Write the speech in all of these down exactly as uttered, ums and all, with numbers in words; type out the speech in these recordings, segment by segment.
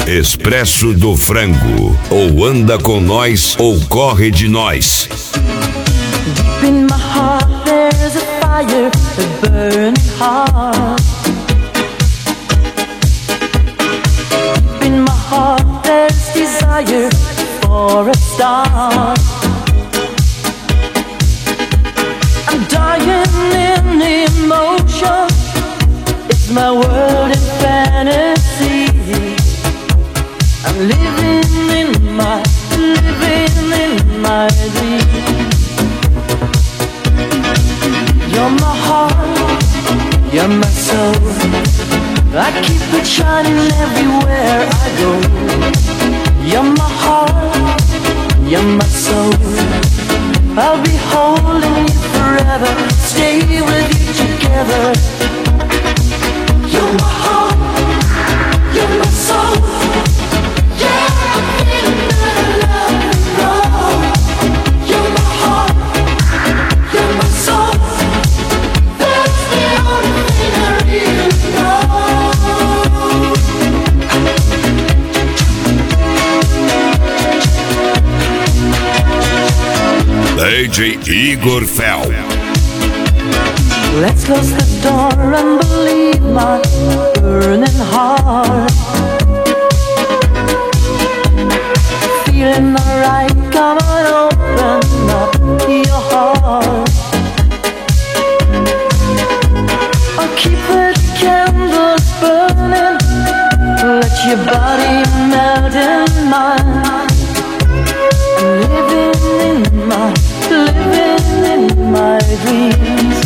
Expresso do Frango. Ou anda com nós ou corre de nós. Deep in my heart there's a fire, a burning heart. Deep in my heart there's desire for a star. I'm dying in emotion. It's my world in fantasy. I'm living in my, living in my dream. You're my heart, you're my soul. I keep it shining everywhere I go. You're my heart, you're my soul. I'll be holding you forever, stay with you together. You're my heart, you're my soul. Yeah, I'm feeling that I love and grow. You're my heart, you're my soul. That's the only thing I really D J Igor Fel. Let's close the door and believe my burning heart. Feeling alright, come on, open up your heart. I'll keep the candles burning, let your body melt in mine. I'm living in my, living in my dreams.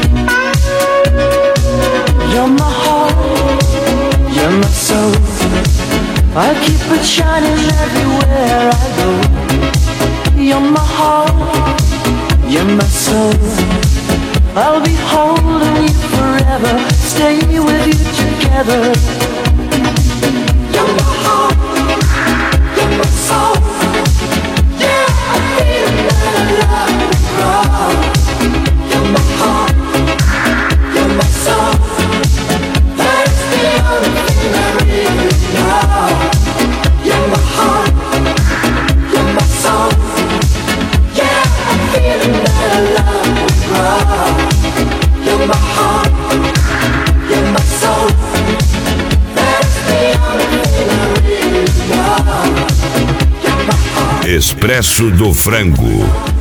You're my heart, you're my soul. I'll keep it shining everywhere I go. You're my heart, you're my soul. I'll be holding you forever, stay with you together. You're my heart, you're my soul. Yeah, I feel that I love and grow. You're my heart, you're my soul. That's the only thing I really know. You're my heart, you're my soul. Yeah, I'm feeling that I love and grow. You're my heart, you're my soul. That's the only thing I really know. You're my heart. Expresso do Frango.